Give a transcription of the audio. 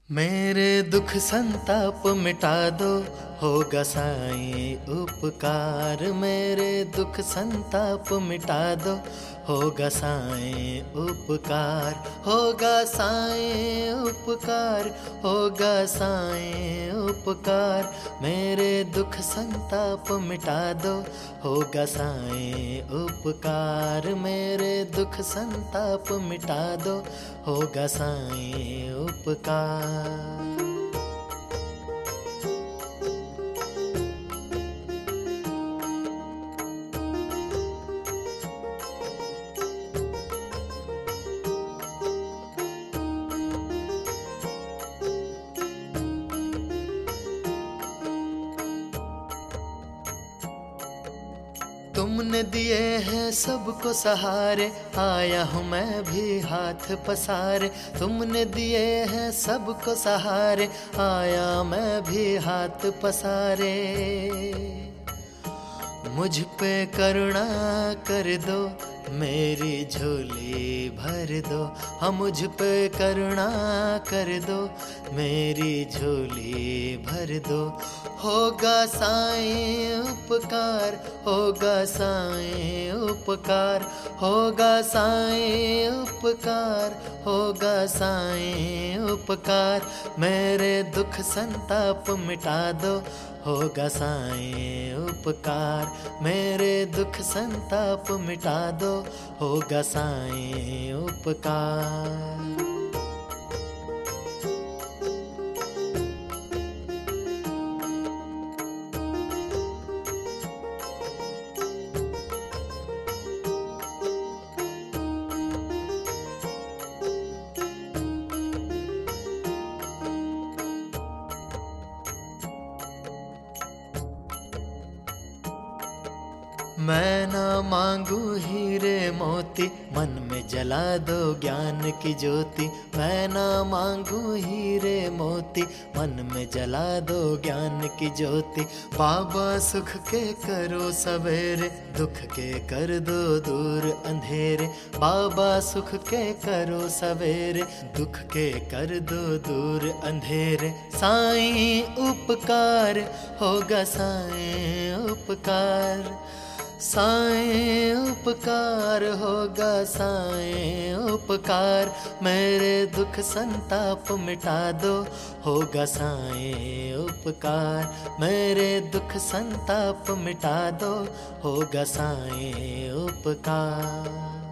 मेरे दुख संताप मिटा दो, होगा साईं उपकार। मेरे दुख संताप मिटा दो, होगा साईं उपकार। होगा साईं उपकार, होगा साईं उपकार। मेरे दुख संताप मिटा दो, होगा साईं उपकार। मेरे दुख संताप मिटा दो, होगा साईं उपकार। तुमने दिए हैं सबको सहारे, आया हूँ मैं भी हाथ पसारे। तुमने दिए हैं सबको सहारे, आया मैं भी हाथ पसारे। मुझ पे करुणा कर दो, मेरी झोली भर दो। हाँ, मुझ पे करुणा कर दो, मेरी झोली भर दो। होगा साईं उपकार, होगा साईं उपकार। होगा साईं उपकार, होगा साईं उपकार। मेरे दुख संताप मिटा दो, होगा साईं उपकार। मेरे दुख संताप मिटा दो, होगा साईं उपकार। मैं ना मांगू हीरे मोती, मन में जला दो ज्ञान की ज्योति। मैं ना मांगू हीरे मोती, मन में जला दो ज्ञान की ज्योति। बाबा सुख के करो सवेरे, दुख के कर दो दूर अंधेरे। बाबा सुख के करो सवेरे, दुख के कर दो दूर अंधेरे। साईं उपकार, होगा साईं उपकार। साईं उपकार, होगा साईं उपकार। मेरे दुख संताप मिटा दो, होगा साईं उपकार। मेरे दुख संताप मिटा दो, होगा साईं उपकार।